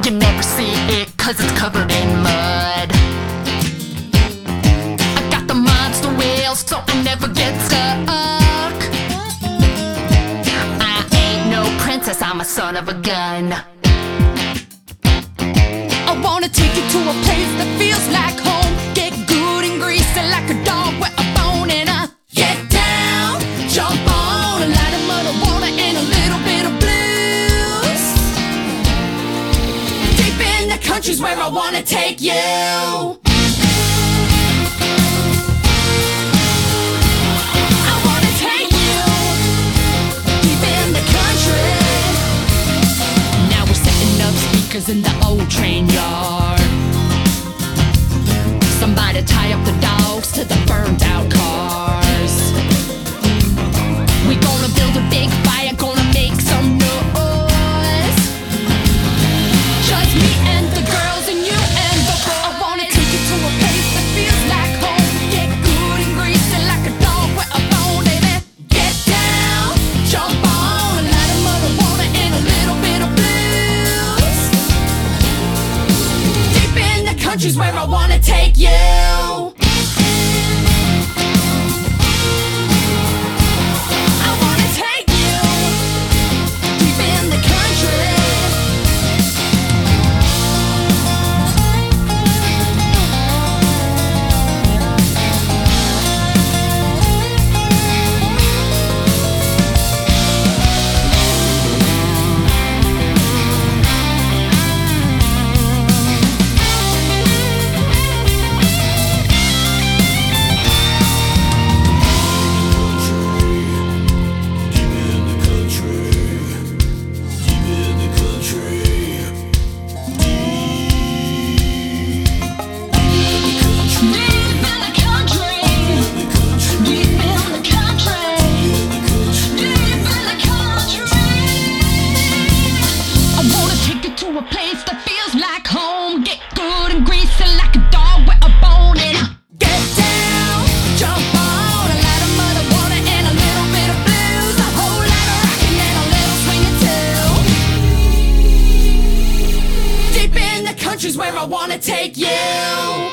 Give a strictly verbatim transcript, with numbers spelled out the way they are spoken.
You never see it cause it's covered in mud. I got the monster wheels so I never get stuck. I ain't no princess, I'm a son of a gun. I wanna take you to a place that feels like home. Get good and greasy like a dog with a bone. And I get down, jump on a lot of mud, water, and a little bit of blues. Deep in the country's where I wanna take you. I wanna take you deep in the country. Now we're setting up speakers in the old train yard. Somebody tie up the dogs to the burned out cars. We gonna build a big fire, gonna make some noise. Just me and the girls and you and the boy. I wanna take you to a place that feels like home. Get good and greasy like a dog with a bone, baby. Get down, jump on a lot of mud, water, and a little bit of blues. Deep in the country's where I wanna take you. I wanna take you deep in the country. A place that feels like home. Get good and greasy like a dog with a bone. And get down, jump on a lot of mud, water, and a little bit of blues. A whole lot of rockin' and a little swinging too. Deep in the country's where I wanna take you.